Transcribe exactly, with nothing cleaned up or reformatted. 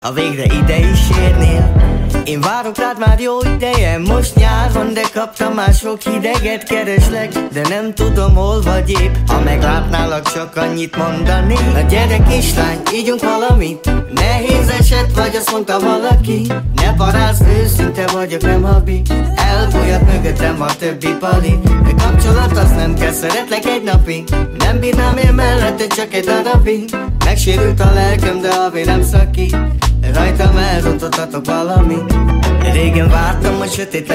Ha végre ide is érnél, én várok rád már jó ideje. Most nyár van, de kaptam már sok hideget. Kereslek, de nem tudom hol vagy épp. Ha meglátnálak, csak annyit mondani: na gyere kislány, ígyunk valamit. Nehéz eset vagy, azt mondta valaki. Ne parázd, őszinte vagyok, nem habi. Elfolyat mögöttem a többi pali. De kapcsolat, azt nem kell, szeretlek egy napig. Nem bírnám én mellette csak egy darabig. Megsérült a lelkem, de a vérem szakít. Rajtam elrontottatok valami. Régen vártam, hogy sötét